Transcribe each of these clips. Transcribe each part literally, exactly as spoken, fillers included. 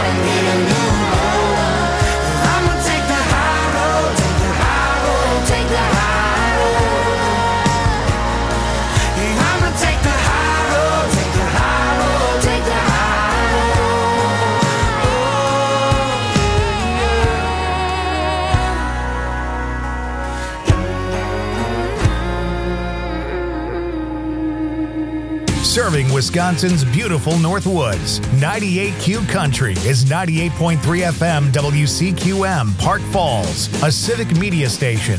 and get a new road. I'ma take the high road, take the high road, take the high road. Yeah, I'ma take the high road, take the high road, take the high road. Serving Wisconsin's beautiful Northwoods. ninety-eight Q Country is ninety-eight point three F M W C Q M, Park Falls, a civic media station.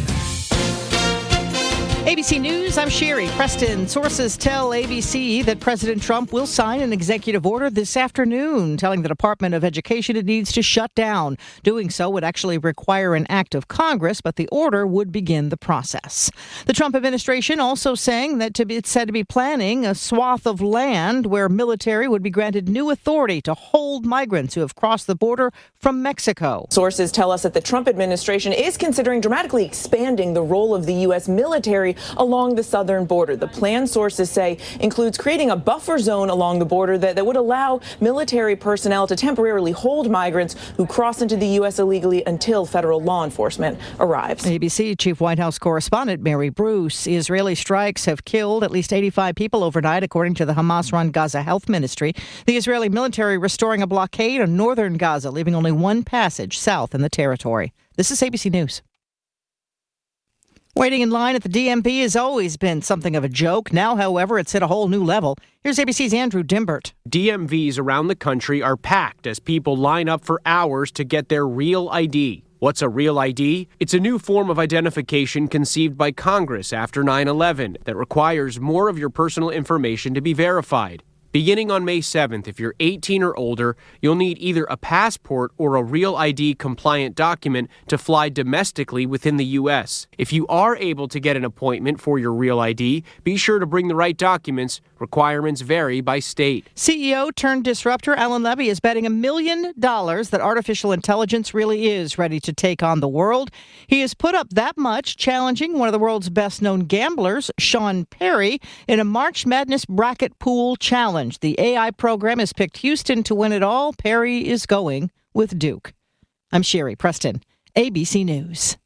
A B C News, I'm Sherry Preston. Sources tell A B C that President Trump will sign an executive order this afternoon telling the Department of Education it needs to shut down. Doing so would actually require an act of Congress, but the order would begin the process. The Trump administration also saying that to be, it's said to be planning a swath of land where military would be granted new authority to hold migrants who have crossed the border from Mexico. Sources tell us that the Trump administration is considering dramatically expanding the role of the U S military along the southern border. The plan, sources say, includes creating a buffer zone along the border that, that would allow military personnel to temporarily hold migrants who cross into the U S illegally until federal law enforcement arrives. A B C Chief White House correspondent Mary Bruce. Israeli strikes have killed at least eighty-five people overnight, according to the Hamas-run Gaza Health Ministry. The Israeli military restoring a blockade on northern Gaza, leaving only one passage south in the territory. This is A B C News. Waiting in line at the D M V has always been something of a joke. Now, however, it's at a whole new level. Here's A B C's Andrew Dimbert. D M Vs around the country are packed as people line up for hours to get their real I D. What's a real I D? It's a new form of identification conceived by Congress after nine eleven that requires more of your personal information to be verified. Beginning on May seventh, if you're eighteen or older, you'll need either a passport or a Real I D compliant document to fly domestically within the U S. If you are able to get an appointment for your Real I D, be sure to bring the right documents. Requirements vary by state. C E O turned disruptor Alan Levy is betting a million dollars that artificial intelligence really is ready to take on the world. He has put up that much, challenging one of the world's best-known gamblers, Sean Perry, in a March Madness bracket pool challenge. The A I program has picked Houston to win it all. Perry is going with Duke. I'm Sherry Preston, A B C News.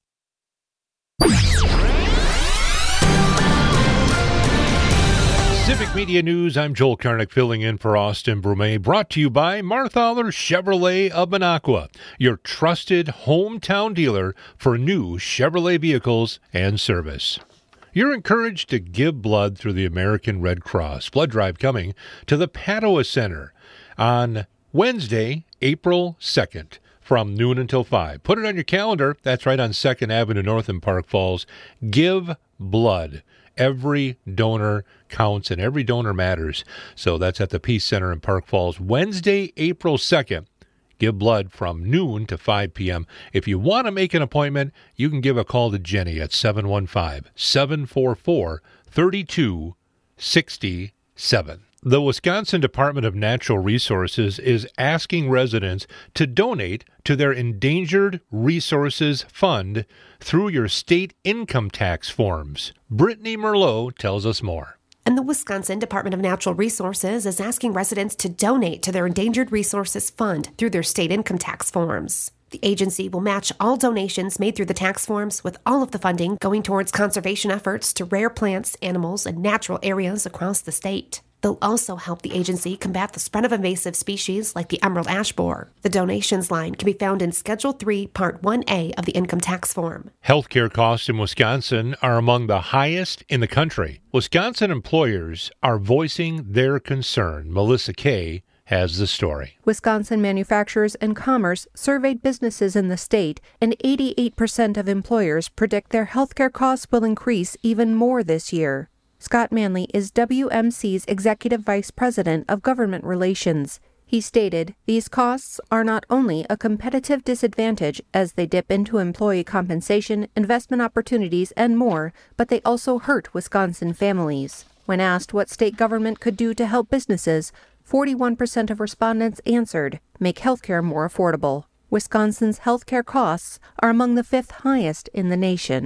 Civic Media News, I'm Joel Karnick filling in for Austin Brumet, brought to you by Marthaler Chevrolet of Minocqua, your trusted hometown dealer for new Chevrolet vehicles and service. You're encouraged to give blood through the American Red Cross. Blood drive coming to the Padua Center on Wednesday, April second. From noon until five. Put it on your calendar. That's right on second Avenue North in Park Falls. Give blood. Every donor counts and every donor matters. So that's at the Peace Center in Park Falls. Wednesday, April second. Give blood from noon to five p.m. If you want to make an appointment, you can give a call to Jenny at seven one five, seven four four, three two six seven. The Wisconsin Department of Natural Resources is asking residents to donate to their Endangered Resources Fund through your state income tax forms. Brittany Merlot tells us more. And the Wisconsin Department of Natural Resources is asking residents to donate to their Endangered Resources Fund through their state income tax forms. The agency will match all donations made through the tax forms, with all of the funding going towards conservation efforts to rare plants, animals, and natural areas across the state. They'll also help the agency combat the spread of invasive species like the emerald ash borer. The donations line can be found in Schedule three, Part one A of the income tax form. Healthcare costs in Wisconsin are among the highest in the country. Wisconsin employers are voicing their concern. Melissa Kay has the story. Wisconsin Manufacturers and Commerce surveyed businesses in the state, and eighty-eight percent of employers predict their healthcare costs will increase even more this year. Scott Manley is W M C's Executive Vice President of Government Relations. He stated, "These costs are not only a competitive disadvantage as they dip into employee compensation, investment opportunities, and more, but they also hurt Wisconsin families." When asked what state government could do to help businesses, forty-one percent of respondents answered, make healthcare more affordable. Wisconsin's healthcare costs are among the fifth highest in the nation.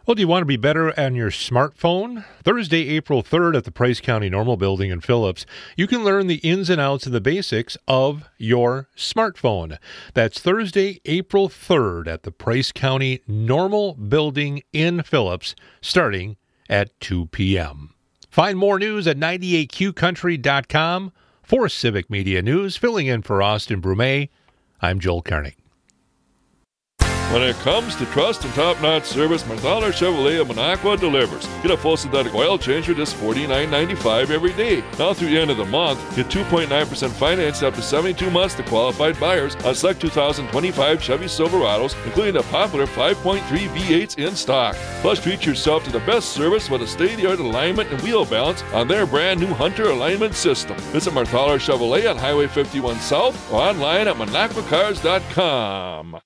Well, do you want to be better on your smartphone? Thursday, April third at the Price County Normal Building in Phillips, you can learn the ins and outs and the basics of your smartphone. That's Thursday, April third at the Price County Normal Building in Phillips, starting at two p.m. Find more news at ninety-eight Q country dot com. For Civic Media News, filling in for Austin Brumet, I'm Joel Karnick. When it comes to trust and top-notch service, Marthaler Chevrolet of Minocqua delivers. Get a full synthetic oil change for just forty-nine ninety-five every day. Now through the end of the month, get two point nine percent financed up to seventy-two months to qualified buyers on select two thousand twenty-five Chevy Silverados, including the popular five point three V eights in stock. Plus, treat yourself to the best service with a state-of-the-art alignment and wheel balance on their brand-new Hunter alignment system. Visit Marthaler Chevrolet on Highway fifty-one South or online at minocqua cars dot com.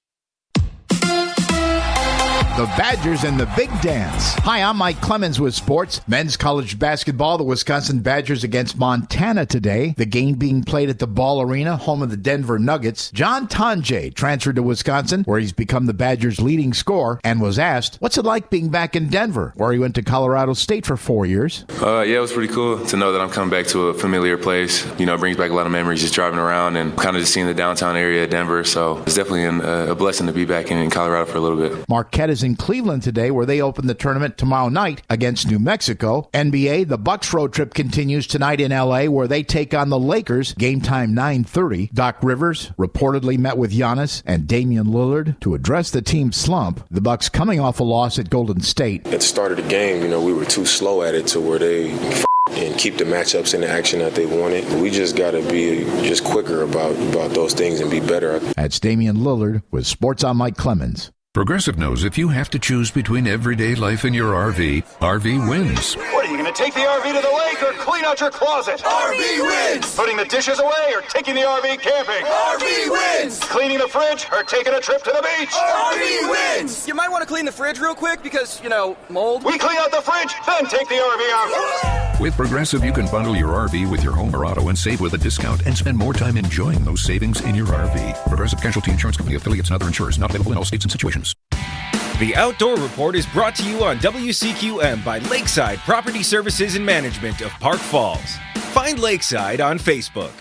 The Badgers and the Big Dance. Hi, I'm Mike Clemens with sports. Men's college basketball, the Wisconsin Badgers against Montana today. The game being played at the Ball Arena, home of the Denver Nuggets. John Tonje transferred to Wisconsin, where he's become the Badgers' leading scorer, and was asked, what's it like being back in Denver, where he went to Colorado State for four years? Uh, yeah, it was pretty cool to know that I'm coming back to a familiar place. You know, it brings back a lot of memories just driving around and kind of just seeing the downtown area of Denver. So it's definitely an, uh, a blessing to be back in, in Colorado for a little bit. Marquette is in Cleveland today, where they open the tournament tomorrow night against New Mexico. N B A, the Bucks road trip continues tonight in L A, where they take on the Lakers. Game time nine thirty. Doc Rivers reportedly met with Giannis and Damian Lillard to address the team's slump. The Bucks coming off a loss at Golden State. At the start of the game, you know, we were too slow at it to where they f- and keep the matchups in the action that they wanted. We just got to be just quicker about, about those things and be better. That's Damian Lillard with Sports on Mike Clemens. Progressive knows if you have to choose between everyday life and your R V, R V wins. What, are you going to take the R V to the lake or clean out your closet? R V wins! Putting the dishes away or taking the R V camping? R V wins! Cleaning the fridge or taking a trip to the beach? R V wins! You might want to clean the fridge real quick because, you know, mold. We clean out the fridge, then take the R V out. With Progressive, you can bundle your R V with your home or auto and save with a discount and spend more time enjoying those savings in your R V. Progressive Casualty Insurance Company, affiliates, and other insurers not available in all states and situations. The Outdoor Report is brought to you on W C Q M by Lakeside Property Services and Management of Park Falls. Find Lakeside on Facebook.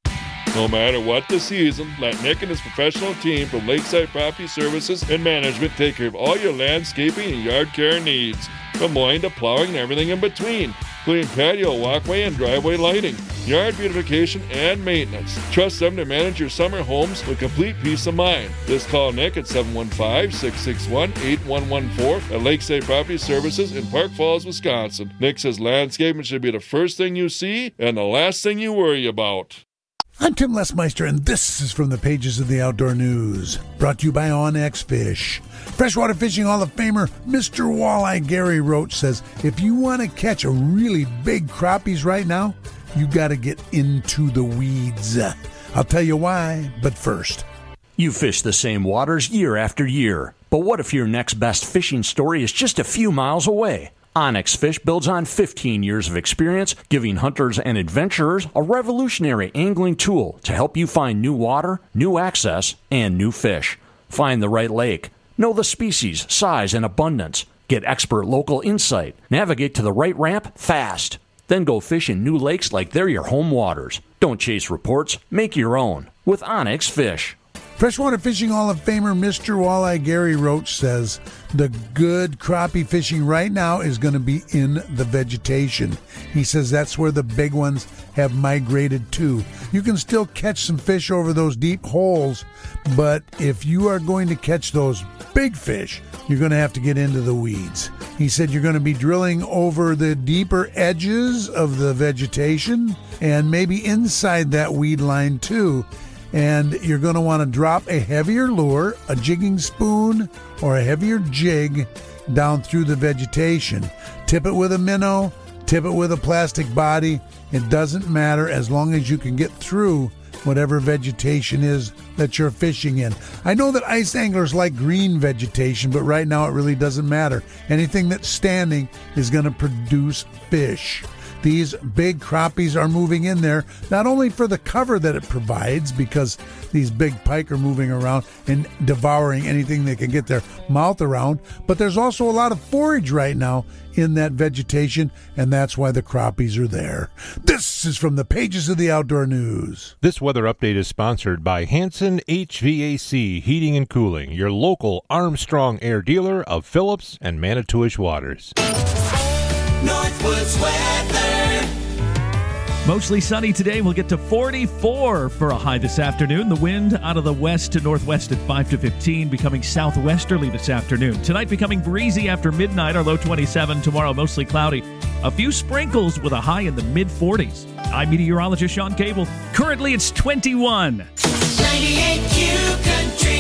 No matter what the season, let Nick and his professional team from Lakeside Property Services and Management take care of all your landscaping and yard care needs, from mowing to plowing and everything in between, including patio, walkway, and driveway lighting, yard beautification, and maintenance. Trust them to manage your summer homes with complete peace of mind. Just call Nick at seven one five, six six one, eight one one four at Lakeside Property Services in Park Falls, Wisconsin. Nick says landscaping should be the first thing you see and the last thing you worry about. I'm Tim Lesmeister, and this is from the pages of the Outdoor News, brought to you by OnX Fish. Freshwater Fishing Hall of Famer Mister Walleye Gary Roach says, if you want to catch a really big crappies right now, you got to get into the weeds. I'll tell you why, but first. You fish the same waters year after year, but what if your next best fishing story is just a few miles away? OnX Fish builds on fifteen years of experience, giving hunters and adventurers a revolutionary angling tool to help you find new water, new access, and new fish. Find the right lake. Know the species, size, and abundance. Get expert local insight. Navigate to the right ramp fast. Then go fish in new lakes like they're your home waters. Don't chase reports. Make your own with OnX Fish. Freshwater Fishing Hall of Famer Mister Walleye Gary Roach says the good crappie fishing right now is going to be in the vegetation. He says that's where the big ones have migrated to. You can still catch some fish over those deep holes, but if you are going to catch those big fish, you're going to have to get into the weeds. He said you're going to be drilling over the deeper edges of the vegetation and maybe inside that weed line too. And you're going to want to drop a heavier lure, a jigging spoon, or a heavier jig down through the vegetation. Tip it with a minnow, tip it with a plastic body. It doesn't matter as long as you can get through whatever vegetation is that you're fishing in. I know that ice anglers like green vegetation, but right now it really doesn't matter. Anything that's standing is going to produce fish. these big crappies are moving in there, not only for the cover that it provides, because these big pike are moving around and devouring anything they can get their mouth around, but there's also a lot of forage right now in that vegetation, and that's why the crappies are there. This is from the pages of the Outdoor News. This weather update is sponsored by Hanson H V A C Heating and Cooling, your local Armstrong Air dealer of Phillips and Manitowish Waters. Northwoods weather. Mostly sunny today. We'll get to forty-four for a high this afternoon. The wind out of the west to northwest at five to fifteen, becoming southwesterly this afternoon. Tonight becoming breezy after midnight, our low twenty-seven. Tomorrow mostly cloudy. A few sprinkles with a high in the mid-forties. I'm meteorologist Sean Cable. Currently it's twenty-one. ninety-eight Q Country.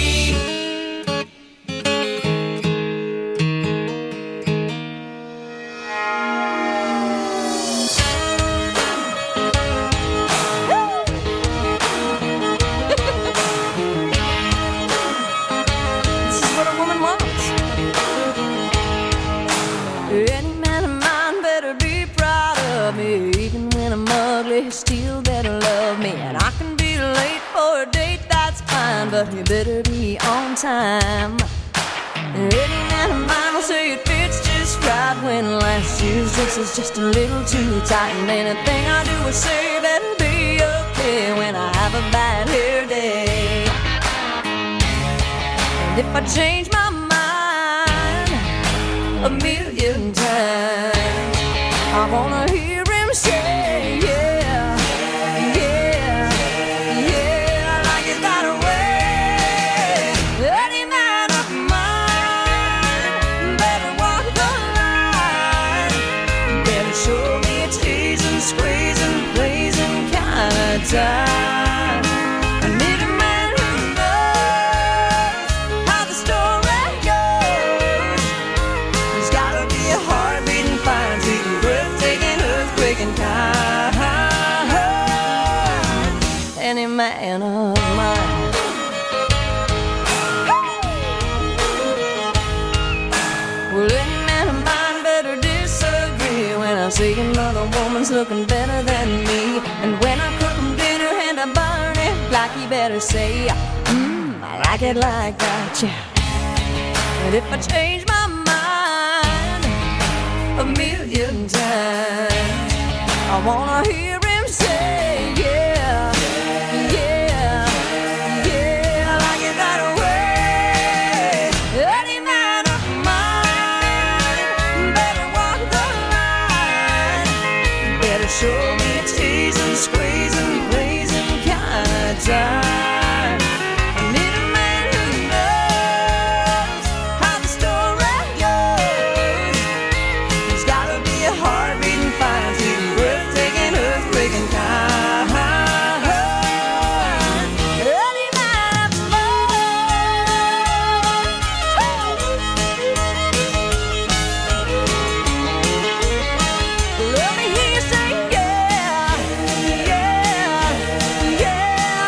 Still better love me, and I can be late for a date, that's fine, but you better be on time. Any man of mine will say it fits just right when last year's dress is just a little too tight, and anything I do or say better be okay when I have a bad hair day. And if I change my mind a million times, I wanna hear him say, yeah. Time. I need a man who knows how the story goes. There's gotta be a heartbeat and fine, sweet, breathtaking, earthquaking kind. Any man of mine. Well, any man of mine better disagree when I see another woman's looking better than me, and when I cook I burn it like you better say, mmm, I like it like that, yeah. And if I change my mind a million times, I wanna hear him say, yeah, yeah, yeah, I like it that way. Any man of mine better walk the line, better show me a tease and squeeze and please time. I need a man who knows how the story goes. There's gotta be a heartbeat and fine, sweet, breathtaking, earthquaking kind. Any man of mine. Let me hear you say yeah, yeah, yeah.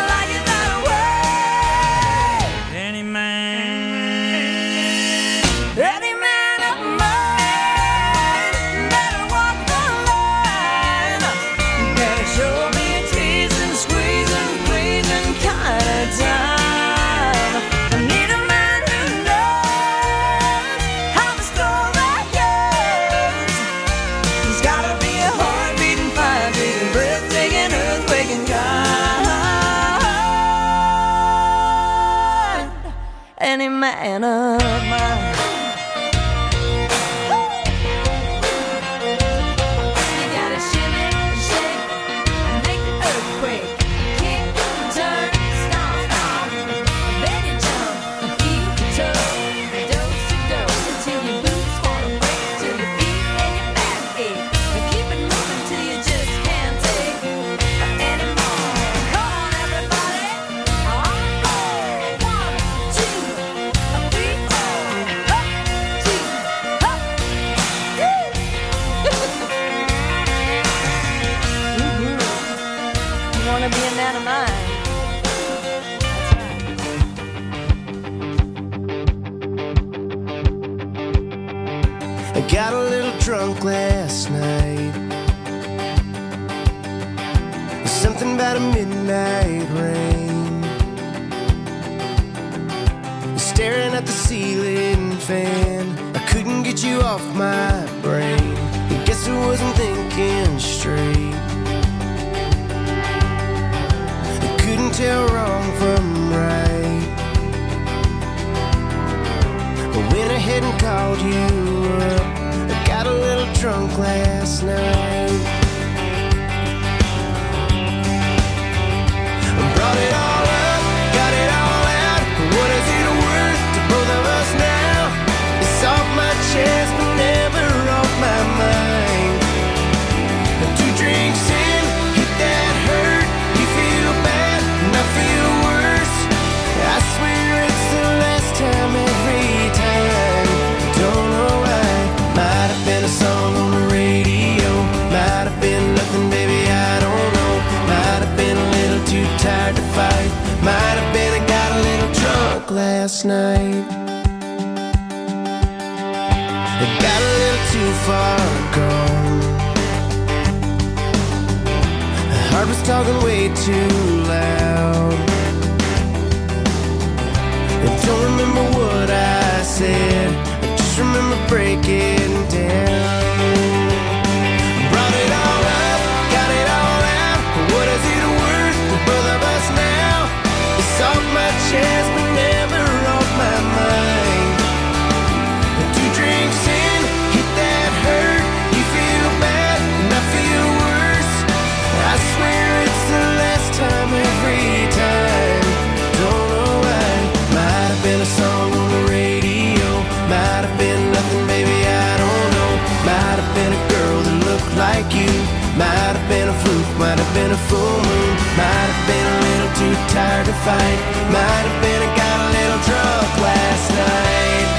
Any man of mine. You gotta shimmy, shake, make the earthquake, kick, turn, stomp, stomp. Then you jump, keep your toe, dose to dose until your boots wanna break, till your feet and your back ache. And keep it moving till you just can't take anymore. Come on, everybody, on the floor. One, two. Wanna be a man of mine. I got a little drunk last night, nothing but a midnight rain. Staring at the ceiling fan, I couldn't get you off my brain. I guess I wasn't thinking straight. I couldn't tell wrong from right. I went ahead and called you up. I got a little drunk last night. I brought it all up, got it all out. What is it worth to both of us now? It's off my chest but never off my mind. Two drinks in, hit that hurt. You feel bad and I feel worse. I swear it's the last time every time. Don't know why. Might have been a song on the radio. Might have been nothing, baby, I don't know. Might have been a little too tired to fight. Might have been I got a little drunk last night. I got a little too far gone. The heart was talking way too loud. I don't remember what I said, I just remember breaking down. Brought it all up, got it all out. What is it worth to both of us now? It's off my chest but never off my mind. Two drinks in, hit that hurt. You feel bad and I feel worse. I swear it's the last time every time. Don't know why. Might have been a song on the radio. Might have been nothing, baby, I don't know. Might have been a girl that looked like you. Might have been a fluke, might have been a full moon. Might have been a little too tired to fight. Might have been I got a little drunk last night.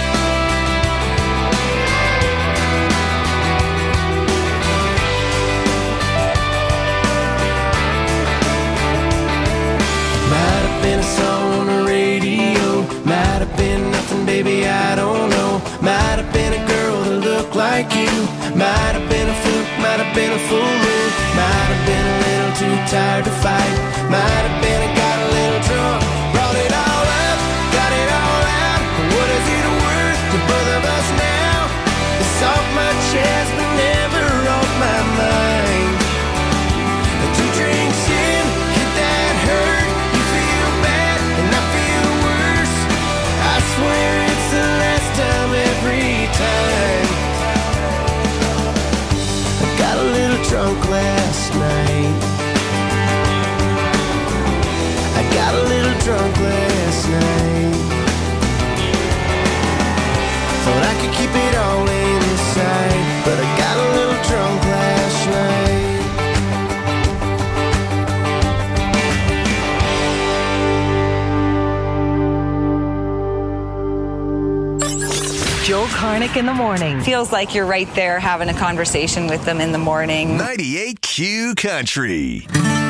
Might have been a song on the radio. Might have been nothing, baby, I don't know. Might have been a girl that looked like you. Might have been a fluke, might have been a full moon. Might have been a little too tired to fight. Might have been I got a little drunk. Brought it all up, got it all out. What is it worth to both of us now? It's off my chest but never off my mind. Two drinks in, hit that hurt. You feel bad and I feel worse. I swear it's the last time every time. I got a little drunk last night. I got a little drunk last night. Thought I could keep it all inside, but I got a little drunk last night. Joel Karnick in the morning. Feels like you're right there having a conversation with them in the morning. ninety-eight Q Country.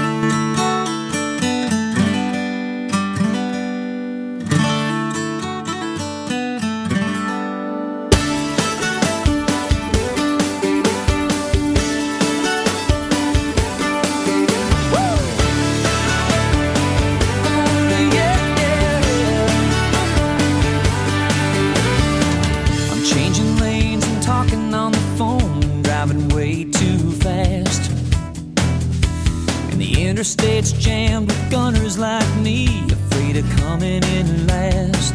Interstate's jammed with gunners like me, afraid of coming in last.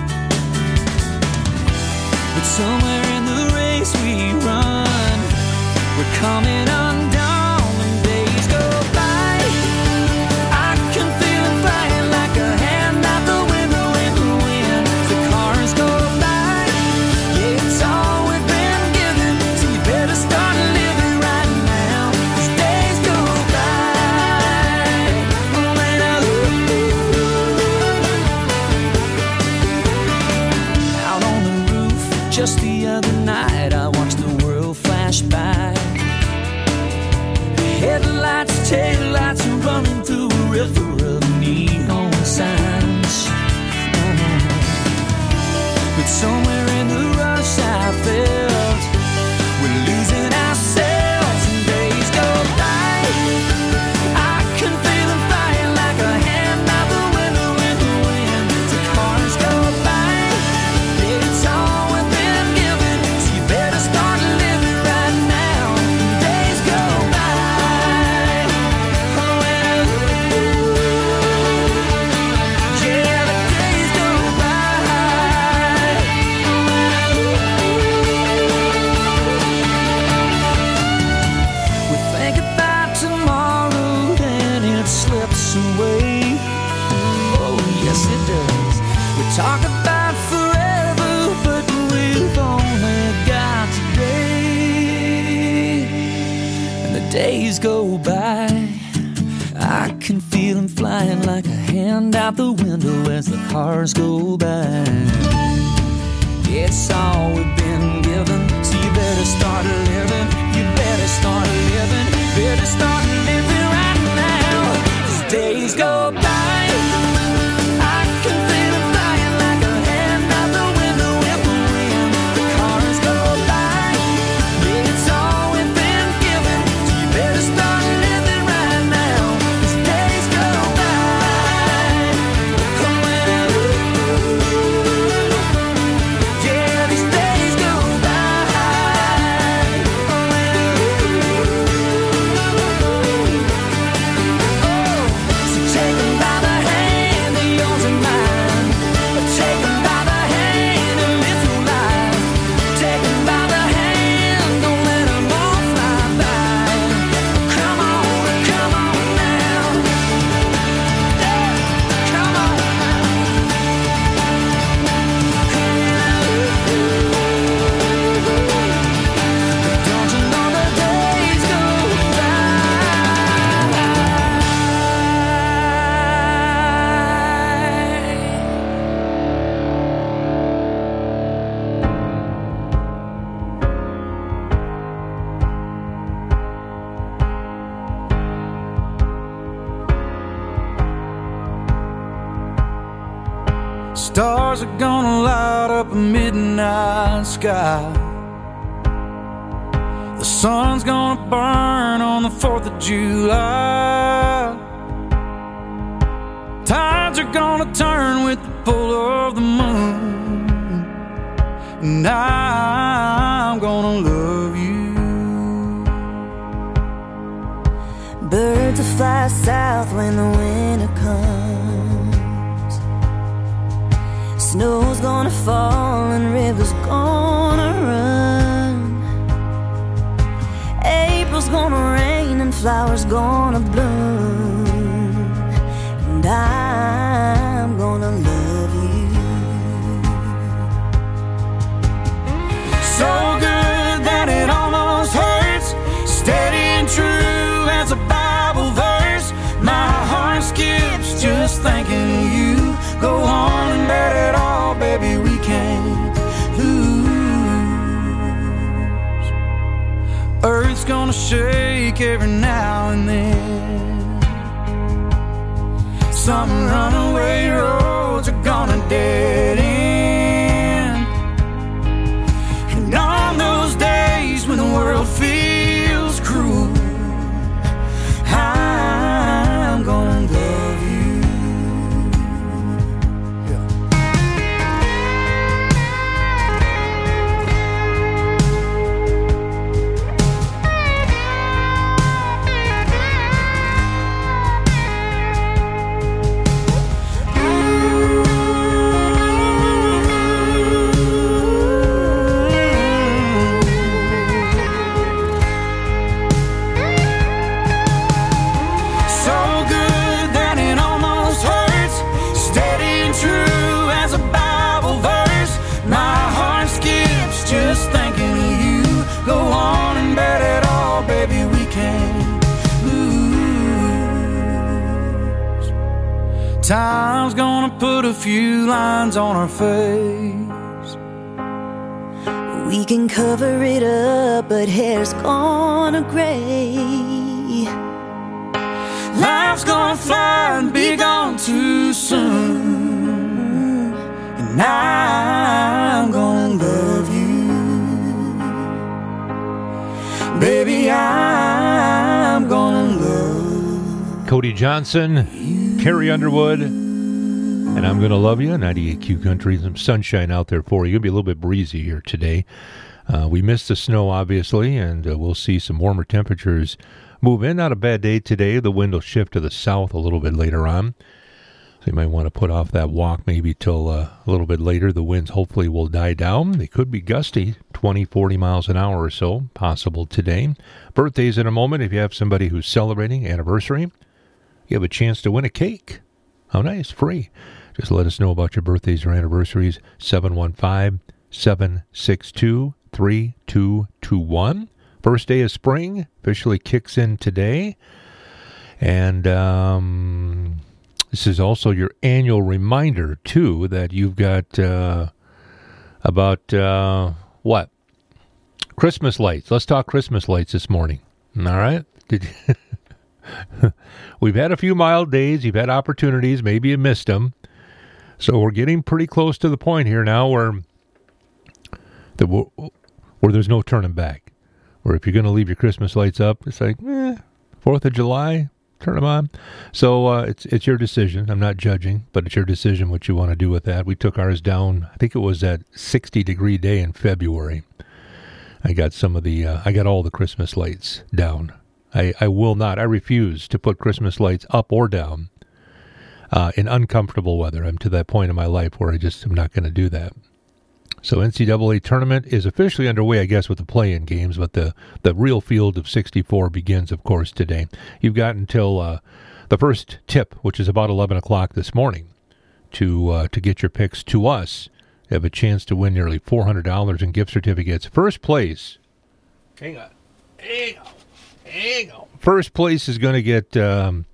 But somewhere in the race we run, we're coming undone and days go by. I can feel it flying like a hand out the window in the wind. The cars go by, yeah, it's all we've been given, so you better start living right now. These days go by. Just the other night I watched the world flash by. Headlights, taillights running through a river of neon signs. Oh. But somewhere in the rush I felt we're losing ourselves and days go by. I can feel Talk about forever, but we've only got today. And the days go by, I can feel them flying like a hand out the window as the cars go by. It's all we've been given, so you better start living. You better start living. Better start living right now. As days go by, I can feel them flying like a hand out the window with the wind. The cars go by, it's all we've been given, so you better start living right now. As days go by, yeah, these days go by. So take 'em by the hand, they're yours and mine. Take 'em by the hand and live your life. Take 'em by the hand, don't let 'em all fly by. Come on, come on now. Yeah, come on now. Don't you know the days go Stars are gonna light up a midnight sky. The sun's gonna burn on the fourth of July. Tides are gonna turn with the pull of the moon. And I'm gonna love you. Birds will fly south when the winter comes. Snow's gonna fall and rivers gonna run. April's gonna rain and flowers gonna bloom. And I'm gonna love you. So good that it almost hurts. Steady and true as a Bible verse. My heart skips just thinking of you. Go on and bet it all, baby, we can't lose. Earth's gonna shake every now and then. Some runaway roads are gonna dead end. And on those days when the world feels cruel, I'm gonna love you. So good that it almost hurts. Steady and true as a Bible verse. My heart skips just thinking of you. Go on and bet it all, baby, we can't lose. Time's gonna put a few lines on our face. We can cover it up, but hair's gonna gray. Life's gonna fly and be gone too soon. And I'm gonna love you. Baby, I'm gonna love Cody Johnson, Carrie Underwood, and I'm going to love you. ninety-eight Q Country, some sunshine out there for you. Going to be a little bit breezy here today. Uh, we missed the snow, obviously, and uh, we'll see some warmer temperatures move in. Not a bad day today. The wind will shift to the south a little bit later on. So you might want to put off that walk maybe till uh, a little bit later. The winds hopefully will die down. They could be gusty, twenty, forty miles an hour or so, possible today. Birthdays in a moment. If you have somebody who's celebrating anniversary, you have a chance to win a cake. How nice, free. Just let us know about your birthdays or anniversaries. seven one five, seven six two, three two two one. First day of spring officially kicks in today. And um, this is also your annual reminder, too, that you've got uh, about, uh, what? Christmas lights. Let's talk Christmas lights this morning. All right? Did We've had a few mild days. You've had opportunities. Maybe you missed them. So we're getting pretty close to the point here now where, the, where there's no turning back. Where if you're going to leave your Christmas lights up, it's like, eh, fourth of July, turn them on. So uh, it's it's your decision. I'm not judging, but it's your decision what you want to do with that. We took ours down, I think it was that sixty-degree day in February. I got some of the, uh, I got all the Christmas lights down. I, I will not, I refuse to put Christmas lights up or down uh, in uncomfortable weather. I'm to that point in my life where I just am not going to do that. So N C double A tournament is officially underway, I guess, with the play-in games, but the, the real field of sixty-four begins, of course, today. You've got until uh, the first tip, which is about eleven o'clock this morning, to uh, to get your picks to us. You have a chance to win nearly four hundred dollars in gift certificates. First place, hang on, hang on, hang on. First place is going to get um,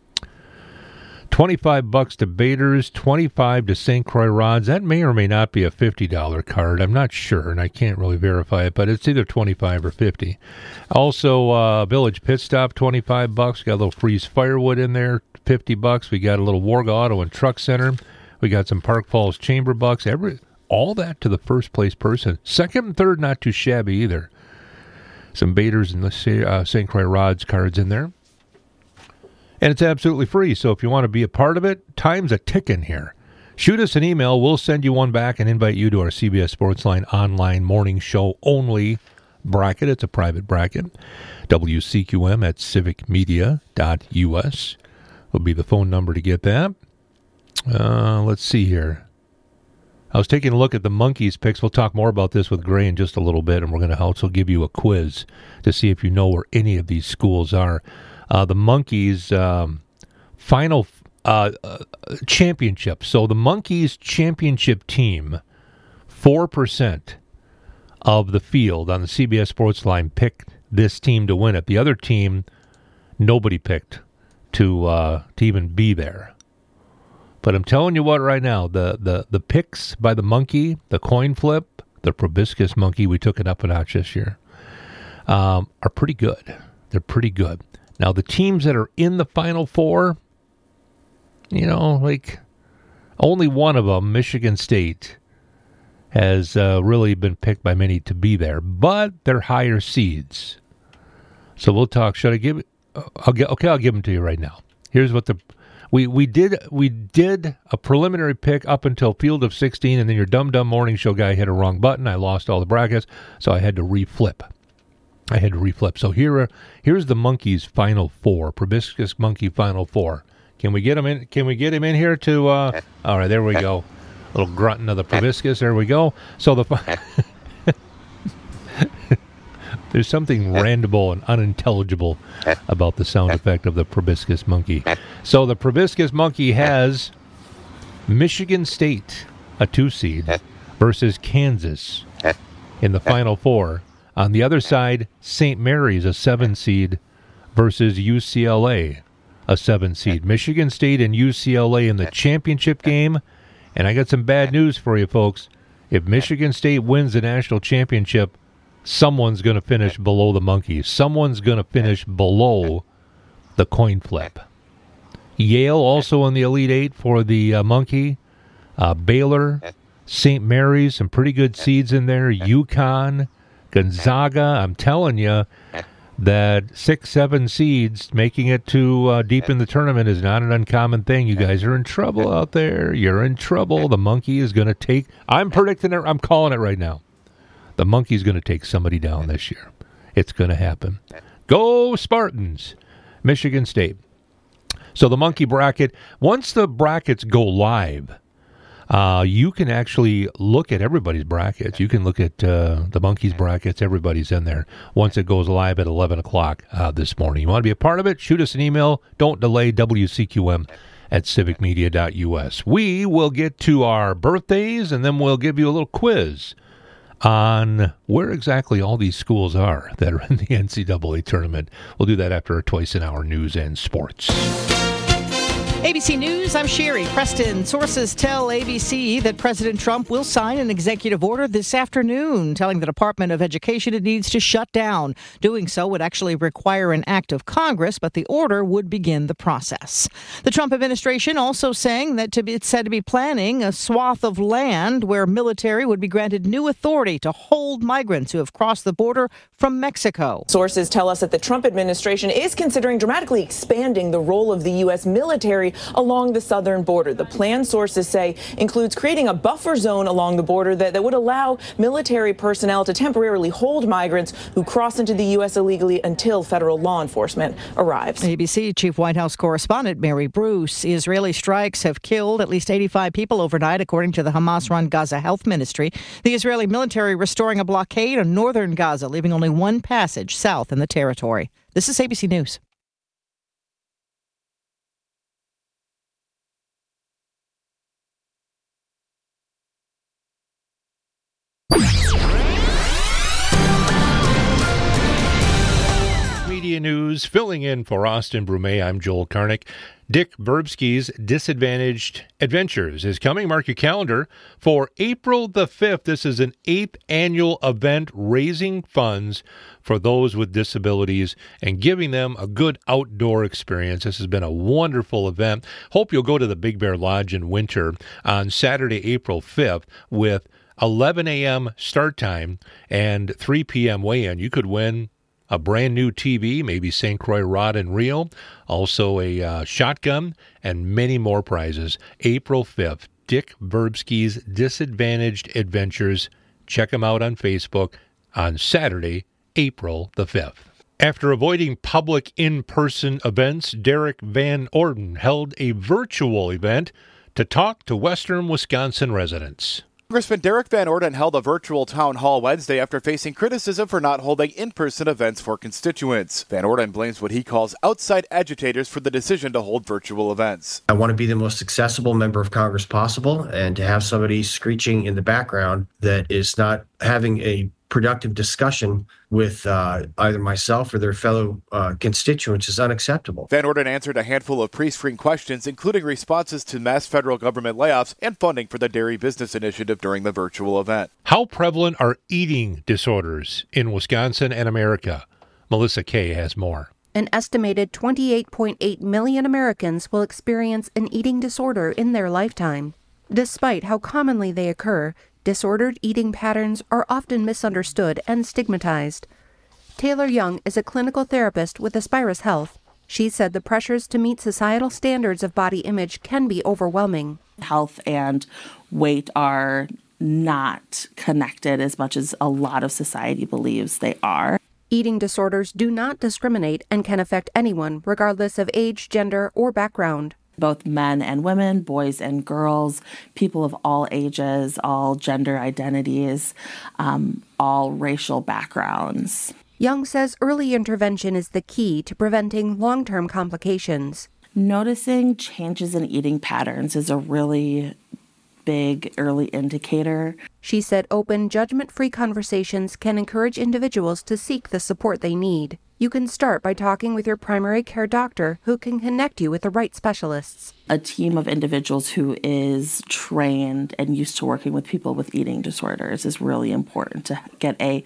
twenty-five bucks to Baiters, twenty-five to Saint Croix Rods. That may or may not be a fifty dollars card. I'm not sure, and I can't really verify it, but it's either twenty-five or fifty. Also, uh, Village Pit Stop, twenty-five bucks. Got a little Freeze Firewood in there, fifty bucks. We got a little Warga Auto and Truck Center. We got some Park Falls Chamber bucks. Every all that to the first place person. Second and third, not too shabby either. Some Baiters and the uh, Saint Croix Rods cards in there. And it's absolutely free, so if you want to be a part of it, time's a ticking here. Shoot us an email. We'll send you one back and invite you to our C B S Sportsline online morning show only bracket. It's a private bracket. W C Q M at civic media dot U S will be the phone number to get that. Uh, let's see here. I was taking a look at the Monkeys picks. We'll talk more about this with Gray in just a little bit, and we're going to also give you a quiz to see if you know where any of these schools are. Uh, the Monkeys um, final uh, uh, championship. So the Monkeys championship team, four percent of the field on the C B S Sports Line picked this team to win it. The other team, nobody picked to uh, to even be there. But I'm telling you what right now, the, the, the picks by the monkey, the coin flip, the proboscis monkey, we took it up a notch this year, um, are pretty good. They're pretty good. Now, the teams that are in the Final Four, you know, like only one of them, Michigan State, has uh, really been picked by many to be there. But they're higher seeds. So we'll talk. Should I give it? I'll get, okay, I'll give them to you right now. Here's what the... We we did we did a preliminary pick up until field of sixteen, and then your dumb dumb morning show guy hit a wrong button. I lost all the brackets, so I had to reflip. I had to reflip. So here are here's the Monkeys final four, proboscis monkey final four. Can we get him in? Can we get him in here to? Uh, all right, there we go. A little grunting of the proboscis. There we go. So the there's something randable and unintelligible about the sound effect of the proboscis monkey. So the proboscis monkey has Michigan State, a two seed, versus Kansas in the Final Four. On the other side, Saint Mary's, a seven seed, versus U C L A, a seven seed. Michigan State and U C L A in the championship game. And I got some bad news for you folks. If Michigan State wins the national championship, someone's going to finish below the Monkeys. Someone's going to finish below the coin flip. Yale also in the Elite Eight for the uh, Monkey. Uh, Baylor, Saint Mary's, some pretty good seeds in there. UConn, Gonzaga. I'm telling you that six, seven seeds making it to uh, deep in the tournament is not an uncommon thing. You guys are in trouble out there. You're in trouble. The Monkey is going to take... I'm predicting it. I'm calling it right now. The Monkey's going to take somebody down this year. It's going to happen. Go Spartans! Michigan State. So the Monkey bracket, once the brackets go live, uh, you can actually look at everybody's brackets. You can look at uh, the Monkey's brackets. Everybody's in there once it goes live at eleven o'clock uh, this morning. You want to be a part of it? Shoot us an email. Don't delay, W C Q M at civic media dot u s. We will get to our birthdays, and then we'll give you a little quiz on where exactly all these schools are that are in the N C double A tournament. We'll do that after our twice-an-hour news and sports. A B C News, I'm Sherry Preston. Sources tell A B C that President Trump will sign an executive order this afternoon telling the Department of Education it needs to shut down. Doing so would actually require an act of Congress, but the order would begin the process. The Trump administration also saying that to be, it's said to be planning a swath of land where military would be granted new authority to hold migrants who have crossed the border from Mexico. Sources tell us that the Trump administration is considering dramatically expanding the role of the U S military along the southern border. The plan, sources say, includes creating a buffer zone along the border that, that would allow military personnel to temporarily hold migrants who cross into the U S illegally until federal law enforcement arrives. A B C Chief White House correspondent Mary Bruce. Israeli strikes have killed at least eighty-five people overnight, according to the Hamas-run Gaza Health Ministry. The Israeli military restoring a blockade on northern Gaza, leaving only one passage south in the territory. This is A B C News. Media News, filling in for Austin Brumet, I'm Joel Karnick. Dick Verbsky's Disadvantaged Adventures is coming. Mark your calendar for April the fifth. This is an eighth annual event raising funds for those with disabilities and giving them a good outdoor experience. This has been a wonderful event. Hope you'll go to the Big Bear Lodge in Winter on Saturday, April fifth with eleven a.m. start time and three p.m. weigh-in. You could win a brand new T V, maybe Saint Croix rod and reel, also a uh, shotgun, and many more prizes. April fifth, Dick Verbsky's Disadvantaged Adventures. Check him out on Facebook on Saturday, April the fifth. After avoiding public in-person events, Derek Van Orden held a virtual event to talk to Western Wisconsin residents. Congressman Derek Van Orden held a virtual town hall Wednesday after facing criticism for not holding in-person events for constituents. Van Orden blames what he calls outside agitators for the decision to hold virtual events. I want to be the most accessible member of Congress possible, and to have somebody screeching in the background that is not having a productive discussion with uh, either myself or their fellow uh, constituents is unacceptable. Van Orden answered a handful of pre-screened questions, including responses to mass federal government layoffs and funding for the Dairy Business Initiative during the virtual event. How prevalent are eating disorders in Wisconsin and America? Melissa Kay has more. An estimated twenty-eight point eight million Americans will experience an eating disorder in their lifetime. Despite how commonly they occur, disordered eating patterns are often misunderstood and stigmatized. Taylor Young is a clinical therapist with Aspirus Health. She said the pressures to meet societal standards of body image can be overwhelming. Health and weight are not connected as much as a lot of society believes they are. Eating disorders do not discriminate and can affect anyone, regardless of age, gender, or background. Both men and women, boys and girls, people of all ages, all gender identities, um, all racial backgrounds. Young says early intervention is the key to preventing long-term complications. Noticing changes in eating patterns is a really big early indicator. She said open, judgment-free conversations can encourage individuals to seek the support they need. You can start by talking with your primary care doctor, who can connect you with the right specialists. A team of individuals who is trained and used to working with people with eating disorders is really important to get a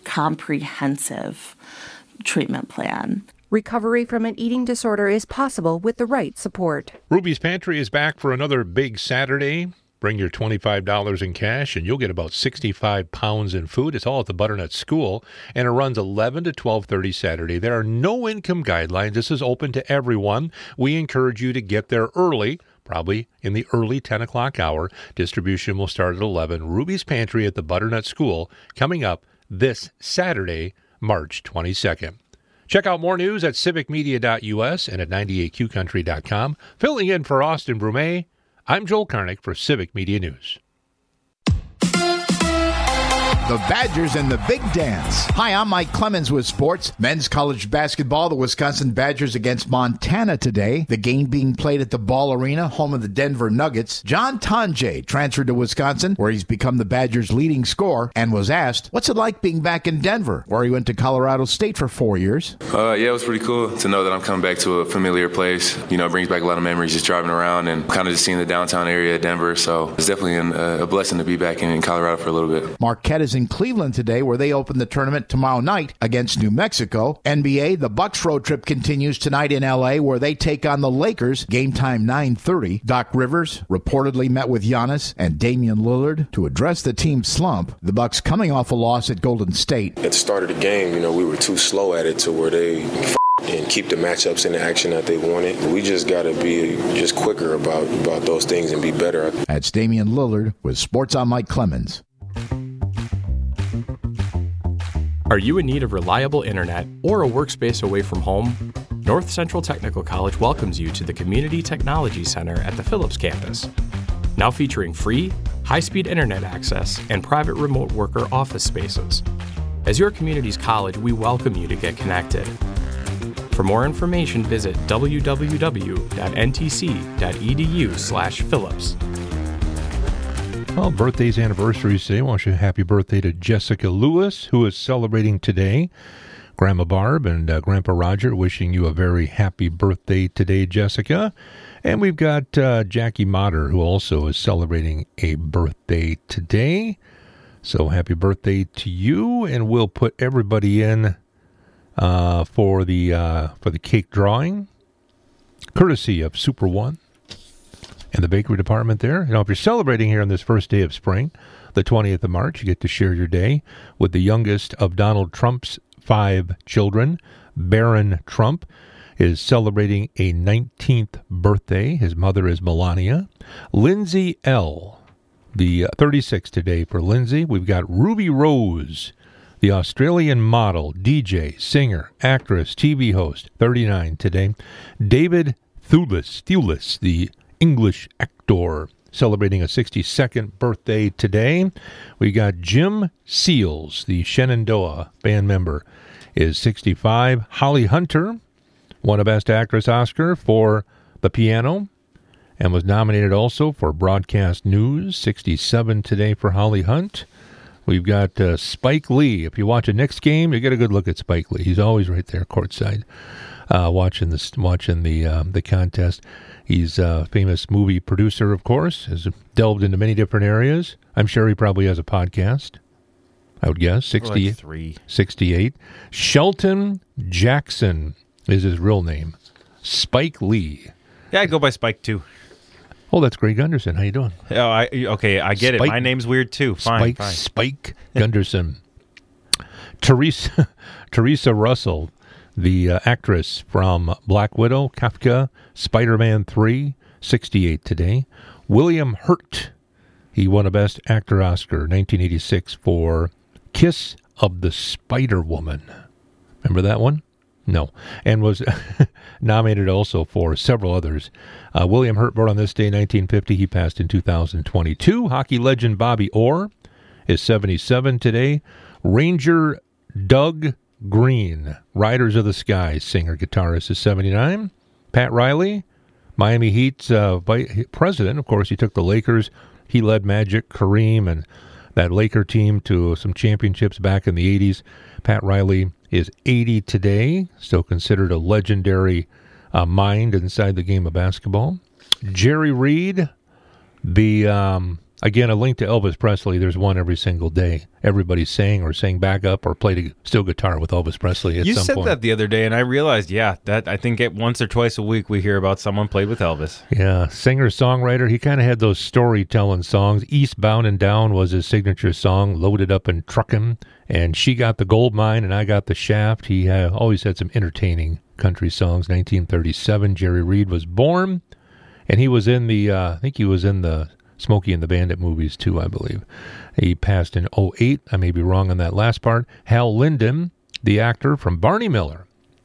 comprehensive treatment plan. Recovery from an eating disorder is possible with the right support. Ruby's Pantry is back for another big Saturday. Bring your twenty-five dollars in cash, and you'll get about sixty-five pounds in food. It's all at the Butternut School, and it runs eleven to twelve thirty Saturday. There are no income guidelines. This is open to everyone. We encourage you to get there early, probably in the early ten o'clock hour. Distribution will start at eleven. Ruby's Pantry at the Butternut School, coming up this Saturday, March twenty-second. Check out more news at civic media dot u s and at ninety-eight q country dot com. Filling in for Austin Brumet, I'm Joel Karnick for Civic Media News. the Badgers and the Big Dance. Hi, I'm Mike Clemens with sports. Men's college basketball, the Wisconsin Badgers against Montana today. The game being played at the Ball Arena, home of the Denver Nuggets. John Tonje transferred to Wisconsin, where he's become the Badgers' leading scorer, and was asked, what's it like being back in Denver, where he went to Colorado State for four years? Uh, yeah, it was pretty cool to know that I'm coming back to a familiar place. You know, it brings back a lot of memories just driving around and kind of just seeing the downtown area of Denver. So it's definitely an, uh, a blessing to be back in, in Colorado for a little bit. Marquette is in Cleveland today, where they open the tournament tomorrow night against New Mexico. N B A, the Bucks road trip continues tonight in L A, where they take on the Lakers. Game time nine thirty. Doc Rivers reportedly met with Giannis and Damian Lillard to address the team's slump. The Bucks coming off a loss at Golden State. At the start of the game, you know, we were too slow at it to where they f- and keep the matchups in the action that they wanted. We just got to be just quicker about, about those things and be better. That's Damian Lillard with Sports on Mike Clemens. Are you in need of reliable internet or a workspace away from home? North Central Technical College welcomes you to the Community Technology Center at the Phillips campus. Now featuring free, high-speed internet access and private remote worker office spaces. As your community's college, we welcome you to get connected. For more information, visit w w w dot n t c dot e d u slash Phillips. Well, birthdays, anniversaries today. I want you a happy birthday to Jessica Lewis, who is celebrating today. Grandma Barb and uh, Grandpa Roger wishing you a very happy birthday today, Jessica. And we've got uh, Jackie Motter, who also is celebrating a birthday today. So happy birthday to you, and we'll put everybody in uh, for the uh, for the cake drawing, courtesy of Super One and the bakery department there. You know, if you're celebrating here on this first day of spring, the twentieth of March, you get to share your day with the youngest of Donald Trump's five children. Barron Trump is celebrating a nineteenth birthday. His mother is Melania. Lindsay L., the thirty-six today for Lindsay. We've got Ruby Rose, the Australian model, D J, singer, actress, T V host, thirty-nine today. David Thewlis, Thewlis, the English actor, celebrating a sixty-second birthday today. We got Jim Seals, the Shenandoah band member, is sixty-five. Holly Hunter won a Best Actress Oscar for The Piano and was nominated also for Broadcast News, sixty-seven today for Holly Hunt. We've got uh, Spike Lee. If you watch a Knicks game, you get a good look at Spike Lee. He's always right there courtside uh, watching, this, watching the, um, the contest. He's a famous movie producer, of course, has delved into many different areas. I'm sure he probably has a podcast, I would guess. sixty, like three. sixty-eight. Shelton Jackson is his real name. Spike Lee. Yeah, I go by Spike, too. Oh, that's Greg Gunderson. How you doing? Oh, I, okay, I get Spike, it. My name's weird, too. Fine, Spike, fine. Spike Gunderson. Teresa, Teresa Russell, the uh, actress from Black Widow, Kafka, Spider-Man three, sixty-eight today. William Hurt, he won a Best Actor Oscar, nineteen eighty-six, for Kiss of the Spider-Woman. Remember that one? No. And was nominated also for several others. Uh, William Hurt, born on this day, nineteen fifty. He passed in two thousand twenty-two. Hockey legend Bobby Orr is seventy-seven today. Ranger Doug Green, Riders of the Sky singer, guitarist, is seventy-nine. Pat Riley, Miami Heat's uh, president. Of course, he took the Lakers. He led Magic, Kareem, and that Laker team to some championships back in the eighties. Pat Riley is eighty today, still considered a legendary uh, mind inside the game of basketball. Jerry Reed, the um, again, a link to Elvis Presley. There's one every single day. Everybody sang or sang backup or played a steel guitar with Elvis Presley at you some said point. that the other day, and I realized, yeah, that I think it, once or twice a week we hear about someone played with Elvis. Yeah, singer-songwriter. He kind of had those storytelling songs. Eastbound and Down was his signature song, Loaded Up and Truckin', and She Got the Gold Mine and I Got the Shaft. He had, always had some entertaining country songs. nineteen thirty-seven, Jerry Reed was born, and he was in the, uh, I think he was in the Smokey and the Bandit movies too, I believe. He passed in oh eight. I may be wrong on that last part. Hal Linden, the actor from Barney Miller.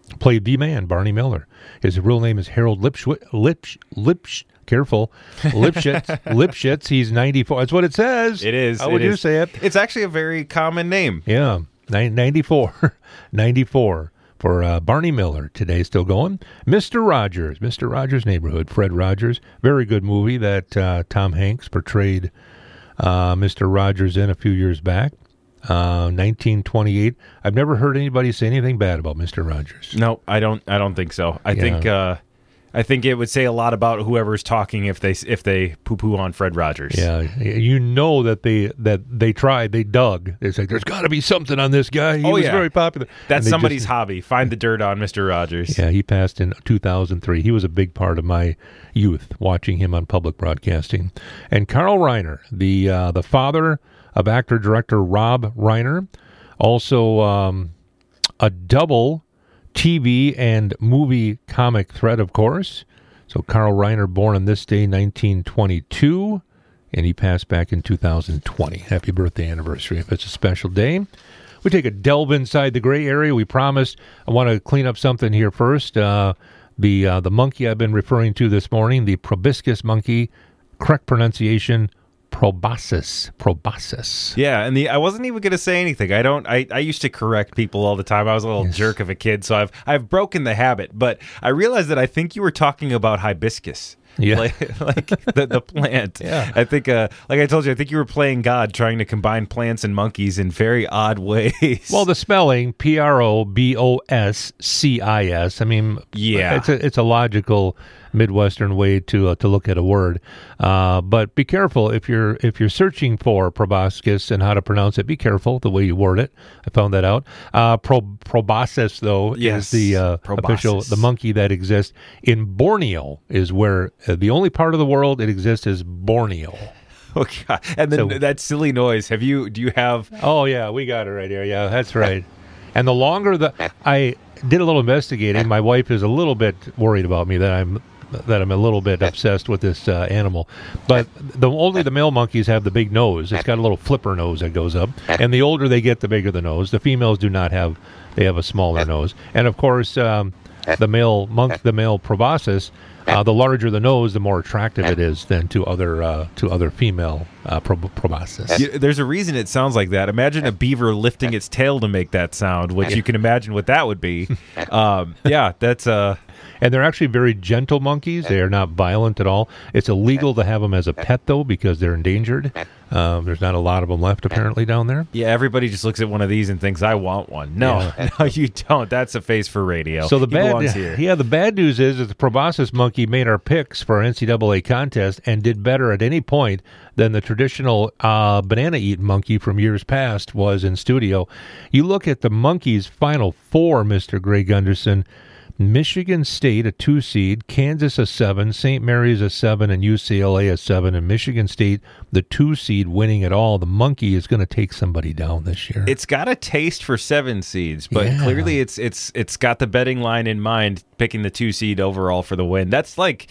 played the man, Barney Miller. His real name is Harold Lipschitz. Lipsch, Lipsch, careful. Lipschitz. Lipschitz. He's ninety-four. That's what it says. It is. How would it you is. say it? It's actually a very common name. Yeah, Nin- ninety-four. ninety-four for uh, Barney Miller. Today still going. Mister Rogers. Mister Rogers' Neighborhood. Fred Rogers. Very good movie that uh, Tom Hanks portrayed uh, Mister Rogers in a few years back. Uh, nineteen twenty-eight. I've never heard anybody say anything bad about Mister Rogers. No, I don't. I don't think so. I Yeah. think. Uh, I think it would say a lot about whoever's talking if they if they poo poo on Fred Rogers. Yeah, you know that they that they tried, they dug. It's like there's got to be something on this guy. He oh was yeah, very popular. That's And they somebody's just- hobby. Find the dirt on Mister Rogers. Yeah, he passed in two thousand three. He was a big part of my youth, watching him on public broadcasting. And Carl Reiner, the uh, the father of actor director Rob Reiner, also um, a double T V and movie comic threat, of course. So Carl Reiner, born on this day, nineteen twenty-two, and he passed back in two thousand twenty. Happy birthday anniversary if it's a special day. We take a delve inside the gray area. We promised. I want to clean up something here first. Uh, the uh, the monkey I've been referring to this morning, the proboscis monkey, correct pronunciation, proboscis. Proboscis. Yeah, and the I wasn't even going to say anything. I don't. I, I used to correct people all the time. I was a little jerk of a kid, so I've I've broken the habit. But I realized that I think you were talking about hibiscus. Yeah, like, like the, the plant. Yeah, I think. Uh, like I told you, I think you were playing God, trying to combine plants and monkeys in very odd ways. Well, the spelling P R O B O S C I S. I mean, yeah, it's a it's a logical Midwestern way to uh, to look at a word. Uh, but be careful if you're if you're searching for proboscis and how to pronounce it. Be careful the way you word it. I found that out. Uh, pro, proboscis, though, Yes, is the uh, official the monkey that exists in Borneo. Is where uh, the only part of the world it exists is Borneo. Oh God! And then So- that silly noise. Have you? Do you have? Oh yeah, we got it right here. Yeah, that's right. And the longer the I did a little investigating, my wife is a little bit worried about me that I'm that I'm a little bit obsessed with this uh, animal. But the only the male monkeys have the big nose. It's got a little flipper nose that goes up. And the older they get, the bigger the nose. The females do not have. They have a smaller nose. And of course, um, the male monk, the male proboscis. Uh, the larger the nose, the more attractive it is than to other uh, to other female uh, prob- proboscis. Yeah, there's a reason it sounds like that. Imagine a beaver lifting its tail to make that sound, which you can imagine what that would be. Um, yeah, that's uh And they're actually very gentle monkeys. They are not violent at all. It's illegal to have them as a pet, though, because they're endangered. Um, there's not a lot of them left, apparently, down there. yeah. Everybody just looks at one of these and thinks, "I want one." No, Yeah. no, you don't. That's a face for radio. So the He bad, belongs here. yeah, the bad news is that the proboscis monkey made our picks for our N C double A contest and did better at any point than the traditional uh, banana-eating monkey from years past was in studio. You look at the monkey's final four, Mister Greg Gunderson. Michigan State, a two seed, Kansas, a seven, Saint Mary's, a seven, and U C L A, a seven. And Michigan State, the two seed, winning it all. The monkey is going to take somebody down this year. It's got a taste for seven seeds, but Yeah. clearly it's it's it's got the betting line in mind, picking the two seed overall for the win. That's like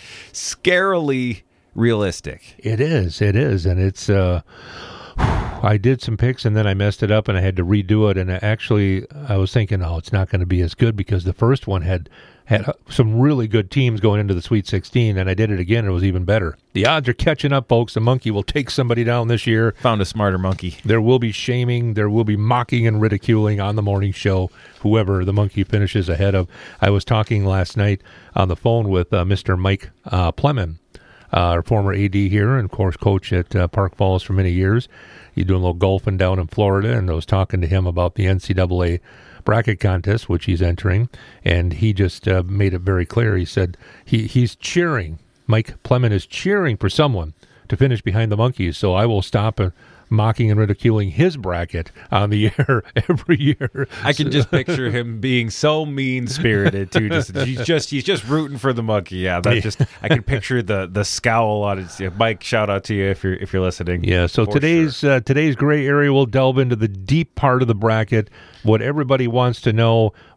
scarily realistic. It is, it is, and it's. Uh, I did some picks and then I messed it up and I had to redo it. And actually, I was thinking, oh, it's not going to be as good because the first one had had some really good teams going into the Sweet sixteen, and I did it again. And it was even better. The odds are catching up, folks. The monkey will take somebody down this year. Found a smarter monkey. There will be shaming. There will be mocking and ridiculing on the morning show, whoever the monkey finishes ahead of. I was talking last night on the phone with uh, Mister Mike uh, Plemon, uh, our former A D here, and of course coach at uh, Park Falls for many years. He's doing a little golfing down in Florida, and I was talking to him about the N C double A bracket contest, which he's entering, and he just uh, made it very clear. He said he, he's cheering. Mike Plemon is cheering for someone to finish behind the monkeys, so I will stop uh, mocking and ridiculing his bracket on the air every year. I can just picture him being so mean-spirited too. Just he's just he's just rooting for the monkey. Yeah, that Yeah. just I can picture the the scowl on his. Yeah, Mike, shout out to you if you're if you're listening. Yeah, so For today's uh, today's gray area will delve into the deep part of the bracket. What everybody wants to know: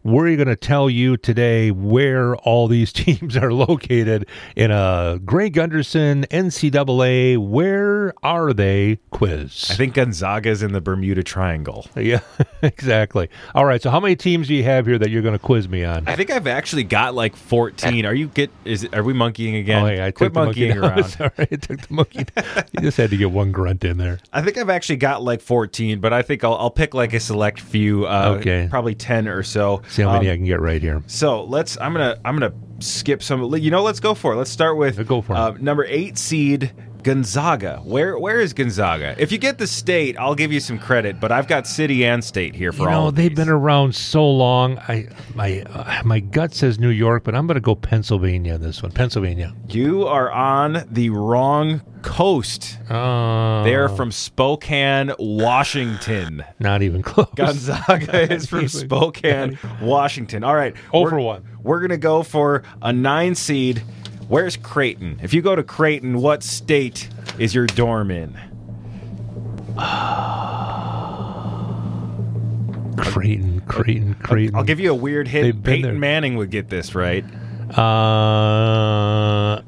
we're going to tell you today where all these teams are located in a Greg Gunderson N C double A Where Are They quiz. I think Gonzaga's in the Bermuda Triangle. Yeah, exactly. All right, so how many teams do you have here that you're going to quiz me on? I think I've actually got like fourteen. Are you get? Is it, are we monkeying again? Oh, yeah, I Quit took the monkey monkeying down. around. Sorry, I took the monkey down. You just had to get one grunt in there. I think I've actually got like fourteen, but I think I'll, I'll pick like a select few. Uh, Okay. probably ten or so. See how many Um, I can get right here. So let's. I'm gonna. I'm gonna skip some. You know, let's go for it. Let's start with go for it. Uh, number eight seed Gonzaga. Where Where is Gonzaga? If you get the state, I'll give you some credit. But I've got city and state here for You all. know, of they've these. been around so long. I my uh, my gut says New York, but I'm going to go Pennsylvania. This one, Pennsylvania. You are on the wrong coast. Oh, They're from Spokane, Washington. Not even close. Gonzaga is from even- Spokane, Washington. All right. Oh we're- for one. We're going to go for a nine seed. Where's Creighton? If you go to Creighton, what state is your dorm in? Creighton, Creighton, Creighton. I'll give you a weird hint. They've been Peyton there. Manning would get this right. Uh,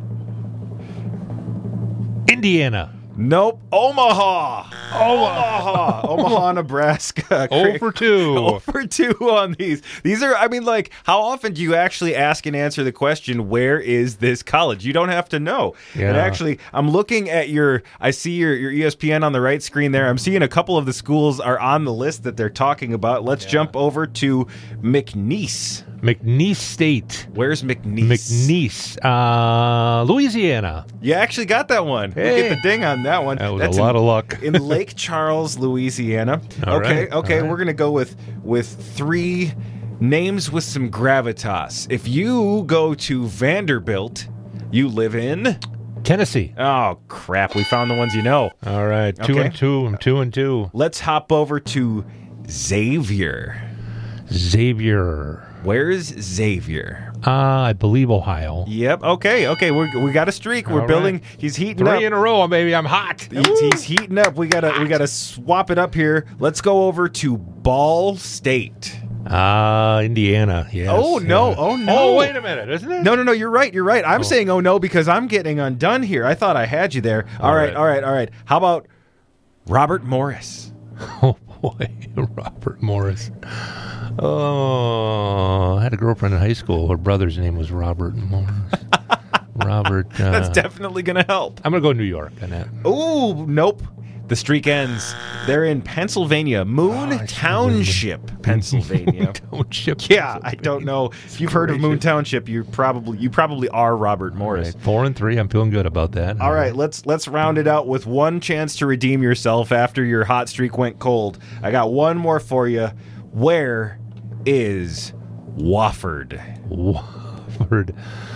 Indiana. Nope. Omaha. Omaha. Omaha, Nebraska. Oh for two. Oh for two on these. These are, I mean, like, how often do you actually ask and answer the question, where is this college? You don't have to know. Yeah. And actually, I'm looking at your, I see your, your E S P N on the right screen there. I'm seeing a couple of the schools are on the list that they're talking about. Let's jump over to McNeese. McNeese State. Where's McNeese? McNeese, uh, Louisiana. You actually got that one. Hey. You get the ding on that one. That was That's a lot in, of luck. in Lake Charles, Louisiana. All okay, right, okay, all right. we're gonna go with with three names with some gravitas. If you go to Vanderbilt, you live in Tennessee. Oh crap! We found the ones you know. All right, two Okay. and two. I'm two and two. Let's hop over to Xavier. Xavier. Where's Xavier? Uh, I believe Ohio. Yep. Okay. Okay. We we got a streak. We're All building. right. He's heating up. Three in a row, baby. I'm hot. He's, he's heating up. We gotta we gotta swap it up here. Let's go over to Ball State. Ah, uh, Indiana. Yes. Oh no! yeah. Oh no! Oh, wait a minute, isn't it? No, no, no! You're right. You're right. I'm Oh. saying oh no because I'm getting undone here. I thought I had you there. all All right, right. all right, all right. How about Robert Morris? Oh boy, Robert Morris. Oh, I had a girlfriend in high school. Her brother's name was Robert Morris. Robert. Uh, That's definitely gonna help. I'm gonna go New York on that. Ooh, nope. The streak ends. They're in Pennsylvania, Moon Oh, I see Township, Pennsylvania. Township. Yeah, I don't know if you've heard of Moon Township. You probably you probably are Robert Morris. Right, four and three. I'm feeling good about that. All right, let's let's round it out with one chance to redeem yourself after your hot streak went cold. I got one more for you. Where is Wofford? Wofford.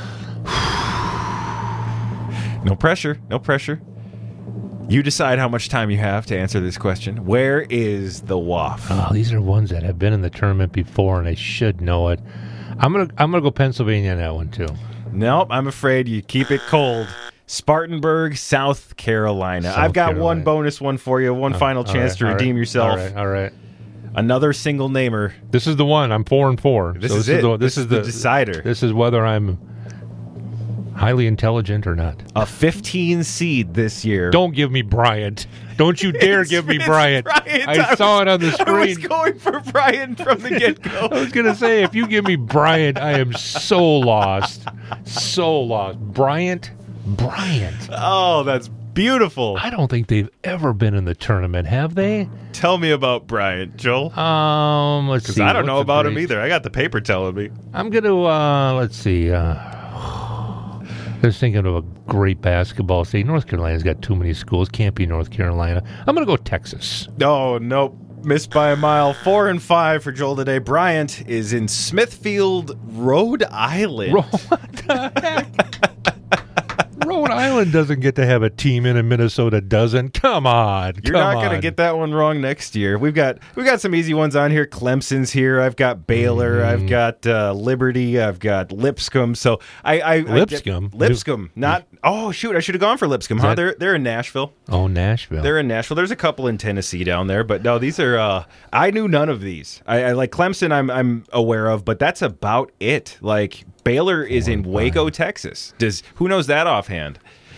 No pressure. No pressure. You decide how much time you have to answer this question. Where is the Woff? Oh, these are ones that have been in the tournament before, and I should know it. I'm gonna I'm gonna go Pennsylvania on that one too. Nope, I'm afraid you keep it cold. Spartanburg, South Carolina. South I've got one Carolina. bonus one for you. One Oh, final all chance right, to all redeem right, yourself. All right, all right. Another single namer. This is the one. I'm four and four. This So is this it. the, This is the decider. This is whether I'm highly intelligent or not. A fifteen seed this year. Don't give me Bryant. Don't you dare give me It's Bryant. Bryant. I, I saw was- it on the I was screen. going for Brian from the get-go. I was gonna say, if you give me Bryant, I am so lost, so lost. Bryant, Bryant. Oh, that's beautiful. I don't think they've ever been in the tournament, have they? Tell me about Bryant, Joel. Um, let's Because see. I don't know what's the about him grade? either. I got the paper telling me. I'm gonna uh, let's see. Uh, I was thinking of a great basketball state. North Carolina's got too many schools. Can't be North Carolina. I'm gonna go Texas. Oh, nope. Missed by a mile. Four and five for Joel today. Bryant is in Smithfield, Rhode Island. Rhode Island. Maryland doesn't get to have a team in and Minnesota doesn't. Come on. You're come not going to on. get that one wrong next year. We've got we've got some easy ones on here. Clemson's here. I've got Baylor. Mm. I've got uh, Liberty. I've got Lipscomb. So I, I Lipscomb? I get, Lipscomb. Not. Oh shoot! I should have gone for Lipscomb. Is Huh? that- They're they're in Nashville. Oh, Nashville. They're in Nashville. There's a couple in Tennessee down there, but no, these are. Uh, I knew none of these. I, I like Clemson. I'm I'm aware of, but that's about it. Like Baylor is in Waco, Texas. Does who knows that offhand?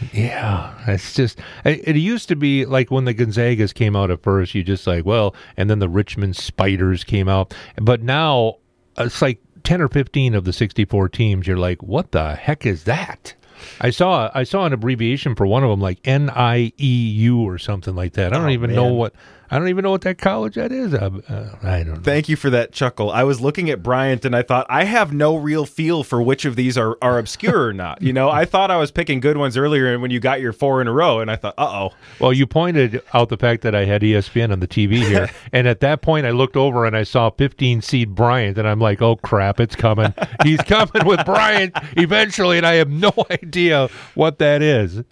Yeah, it's just it, it used to be like when the Gonzagas came out at first, you just like, well, and then the Richmond Spiders came out, but now it's like ten or fifteen of the sixty-four teams. You're like, what the heck is that? I saw I saw an abbreviation for one of them, like N I E U or something like that. I don't Oh, even man. know what I don't even know what that college that is. Uh, uh, I don't know. Thank you for that chuckle. I was looking at Bryant and I thought, I have no real feel for which of these are, are obscure or not. You know, I thought I was picking good ones earlier and when you got your four in a row, and I thought, uh-oh. Well, you pointed out the fact that I had E S P N on the T V here, and at that point I looked over and I saw fifteen seed Bryant, and I'm like, oh crap, it's coming. He's coming with Bryant eventually, and I have no idea what that is.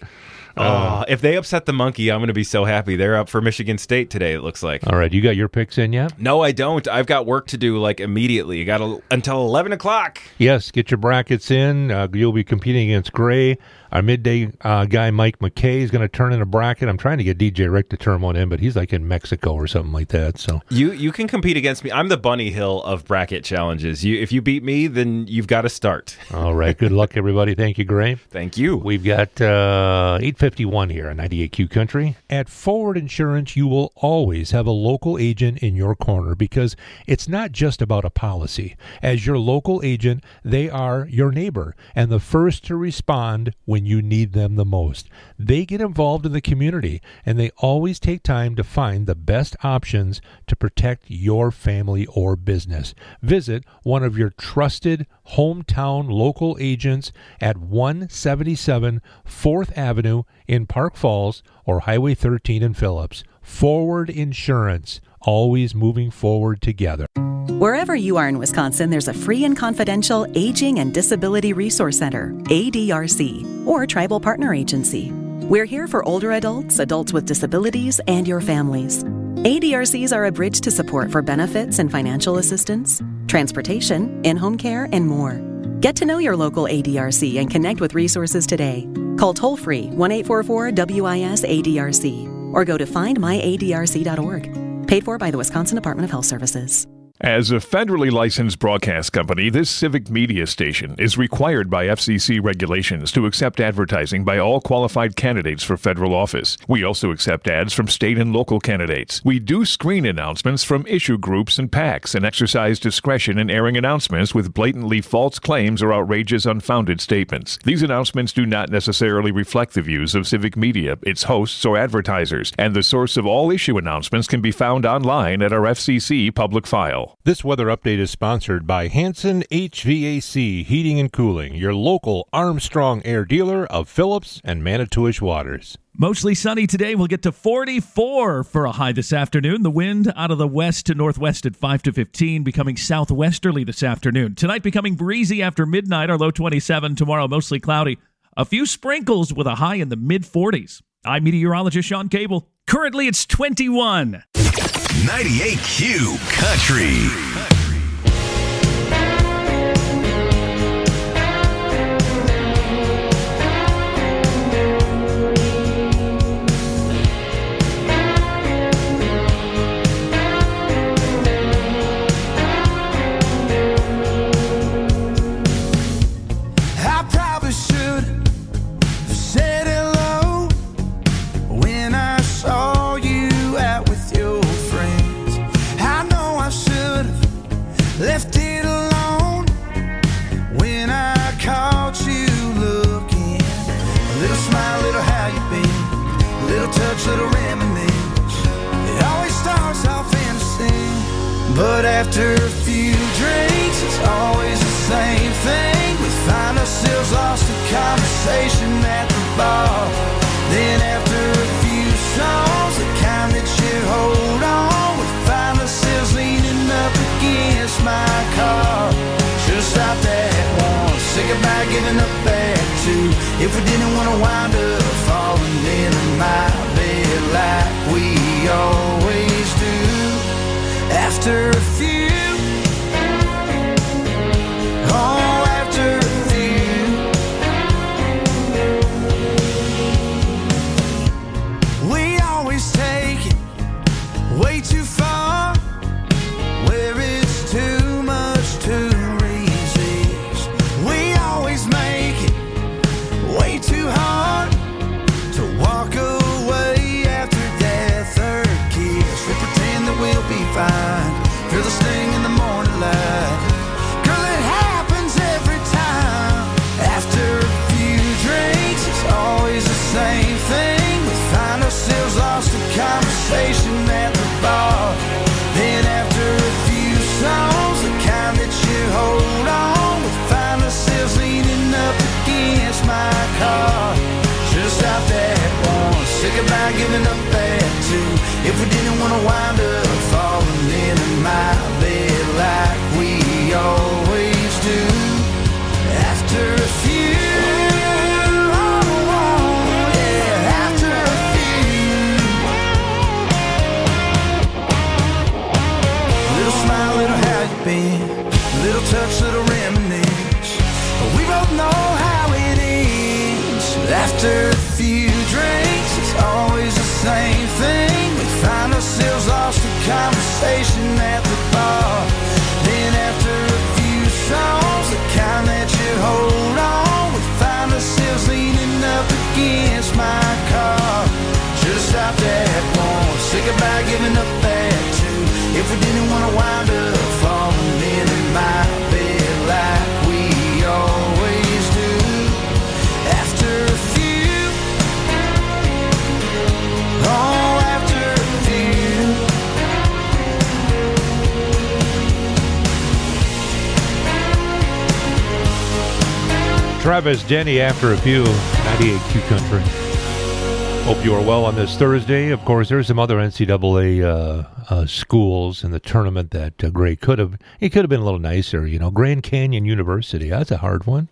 Uh, if they upset the monkey, I'm going to be so happy. They're up for Michigan State today, it looks like. All right, you got your picks in yet? No, I don't. I've got work to do, like, immediately. You got a, until eleven o'clock. Yes, get your brackets in. Uh, you'll be competing against Gray. Our midday uh, guy, Mike McKay, is going to turn in a bracket. I'm trying to get D J Rick to turn one in, but he's like in Mexico or something like that. So You you can compete against me. I'm the Bunny Hill of bracket challenges. You If you beat me, then you've got to start. All right, good luck, everybody. Thank you, Gray. Thank you. We've got uh, eight fifty-one here on ninety-eight Q Country. At Forward Insurance, you will always have a local agent in your corner because it's not just about a policy. As your local agent, they are your neighbor and the first to respond when you need them the most. They get involved in the community and they always take time to find the best options to protect your family or business. Visit one of your trusted hometown local agents at one seventy-seven fourth Avenue in Park Falls or Highway thirteen in Phillips. Forward Insurance, always moving forward together. Wherever you are in Wisconsin, there's a free and confidential Aging and Disability Resource Center, A D R C, or Tribal Partner Agency. We're here for older adults, adults with disabilities, and your families. A D R Cs are a bridge to support for benefits and financial assistance, transportation, in-home care, and more. Get to know your local A D R C and connect with resources today. Call toll-free one eight four four W I S A D R C or go to find my A D R C dot org. Paid for by the Wisconsin Department of Health Services. As a federally licensed broadcast company, this civic media station is required by F C C regulations to accept advertising by all qualified candidates for federal office. We also accept ads from state and local candidates. We do screen announcements from issue groups and PACs and exercise discretion in airing announcements with blatantly false claims or outrageous unfounded statements. These announcements do not necessarily reflect the views of civic media, its hosts, or advertisers, and the source of all issue announcements can be found online at our F C C public file. This weather update is sponsored by Hanson H V A C Heating and Cooling, your local Armstrong Air dealer of Phillips and Manitowish Waters. Mostly sunny today. We'll get to forty-four for a high this afternoon. The wind out of the west to northwest at five to fifteen, becoming southwesterly this afternoon. Tonight becoming breezy after midnight, our low twenty-seven. Tomorrow mostly cloudy. A few sprinkles with a high in the mid-forties. I'm meteorologist Sean Cable. Currently it's twenty-one. ninety-eight Q Country. I probably should have said hello when I saw you out with your friends. I know I should have left it alone when I caught you looking. A little smile, little how you been, a little touch, little reminisce. It always starts off innocent, but after a few drinks, it's always the same thing. We find ourselves lost in conversation at the bar. Then after a few songs, the kind that you hold on, we find ourselves leaning up against my car. Should've stopped at one, say goodbye, giving up at two. If we didn't want to wind up my bed like we always do. After a few, oh, after a few, we always take it way too far, where it's too much to resist. We always make it way too hard to walk away after that third kiss. We pretend that we'll be fine, feel the sting in the morning light. Girl, it happens every time. After a few drinks, it's always the same thing. We find ourselves lost in conversation at the bar. Then after a few songs, the kind that you hold on, we find ourselves leaning up against my car. Should've stopped at one, say goodbye, giving up at two. If we didn't want to wind up falling into my bed like we always do. After a few, oh, oh, yeah, after a few. Little smile, little how you been, little touch, little reminisce. We both know how it ends. After a few drinks, it's always the same thing. We find ourselves lost in conversation at the bar. Then after a few songs, the kind that you hold on, we find ourselves leaning up against my car. Should've stopped at one, say goodbye, giving up at two. If we didn't want to wind up falling into my bed like we always do. After a few, oh, after a few. Travis Denny, after a few, ninety-eight Q Country. Hope you are well on this Thursday. Of course, there's some other N C double A uh, uh, schools in the tournament that uh, Gray could have. He could have been a little nicer, you know. Grand Canyon University, that's a hard one.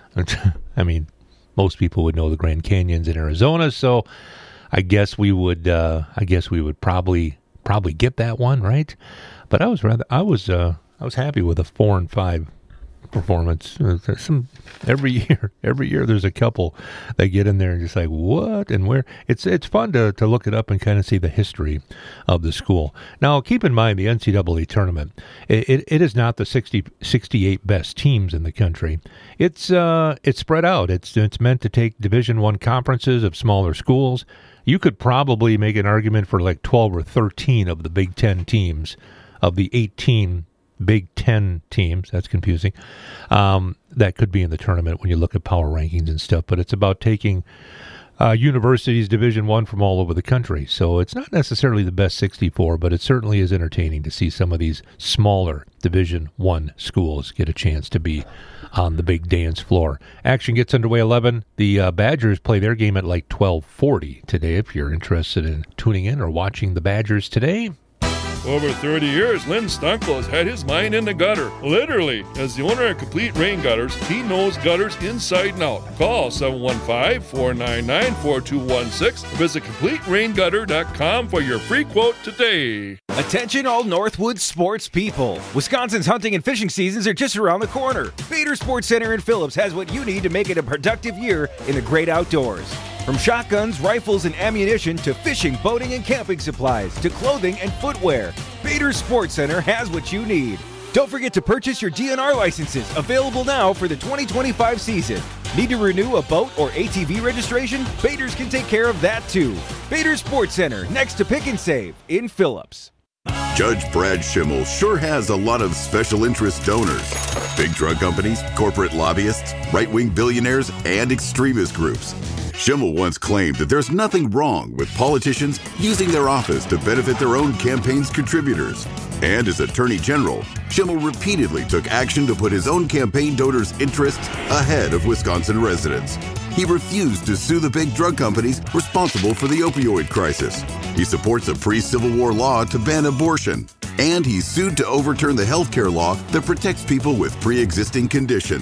I mean, most people would know the Grand Canyons in Arizona, so I guess we would. Uh, I guess we would probably probably get that one, right? But I was rather. I was. Uh, I was happy with a four and five performance. There's some every year, every year there's a couple that get in there and just like what and where. It's it's fun to to look it up and kind of see the history of the school. Now, keep in mind the N C double A tournament. It it, it is not the sixty, sixty-eight best teams in the country. It's uh it's spread out. It's it's meant to take Division One conferences of smaller schools. You could probably make an argument for like twelve or thirteen of the Big Ten teams of the eighteen Big Ten teams. That's confusing. Um, that could be in the tournament when you look at power rankings and stuff. But it's about taking uh, universities Division One from all over the country. So it's not necessarily the best sixty-four, but it certainly is entertaining to see some of these smaller Division One schools get a chance to be on the big dance floor. Action gets underway eleven. The uh, Badgers play their game at like twelve forty today. If you're interested in tuning in or watching the Badgers today. Over thirty years, Lynn Stunkel has had his mind in the gutter. Literally. As the owner of Complete Rain Gutters, he knows gutters inside and out. Call seven one five, four nine nine, four two one six. Visit complete rain gutter dot com for your free quote today. Attention all Northwood sports people. Wisconsin's hunting and fishing seasons are just around the corner. Bader Sports Center in Phillips has what you need to make it a productive year in the great outdoors. From shotguns, rifles, and ammunition to fishing, boating, and camping supplies to clothing and footwear, Bader Sports Center has what you need. Don't forget to purchase your D N R licenses, available now for the twenty twenty-five season. Need to renew a boat or A T V registration? Bader's can take care of that too. Bader Sports Center, next to Pick and Save in Phillips. Judge Brad Schimmel sure has a lot of special interest donors. Big drug companies, corporate lobbyists, right-wing billionaires, and extremist groups. Schimmel once claimed that there's nothing wrong with politicians using their office to benefit their own campaign's contributors. And as Attorney General, Schimmel repeatedly took action to put his own campaign donors' interests ahead of Wisconsin residents. He refused to sue the big drug companies responsible for the opioid crisis. He supports a pre-Civil War law to ban abortion. And he sued to overturn the health care law that protects people with pre-existing conditions.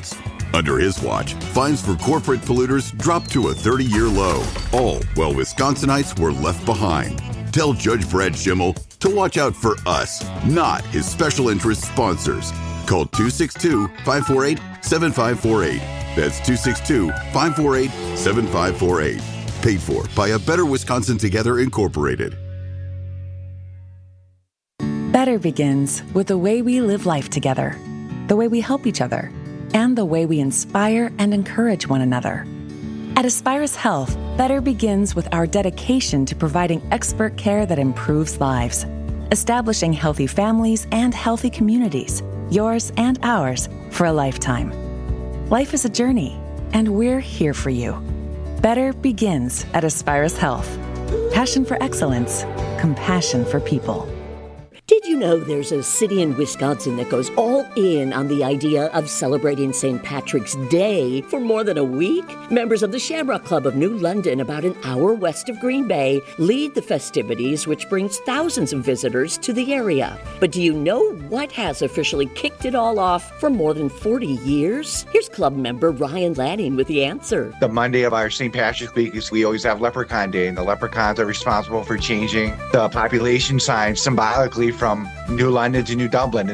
Under his watch, fines for corporate polluters dropped to a thirty-year low, all while Wisconsinites were left behind. Tell Judge Brad Schimmel to watch out for us, not his special interest sponsors. Call two six two, five four eight, seven five four eight. That's two six two, five four eight, seven five four eight. Paid for by A Better Wisconsin Together, Incorporated. Better begins with the way we live life together, the way we help each other, and the way we inspire and encourage one another. At Aspirus Health, Better begins with our dedication to providing expert care that improves lives, establishing healthy families and healthy communities, yours and ours, for a lifetime. Life is a journey, and we're here for you. Better begins at Aspirus Health. Passion for excellence, compassion for people. Did you know there's a city in Wisconsin that goes all in on the idea of celebrating Saint Patrick's Day for more than a week? Members of the Shamrock Club of New London, about an hour west of Green Bay, lead the festivities, which brings thousands of visitors to the area. But do you know what has officially kicked it all off for more than forty years? Here's club member Ryan Lanning with the answer. The Monday of our Saint Patrick's Week is we always have Leprechaun Day, and the leprechauns are responsible for changing the population sign symbolically from New London to New Dublin.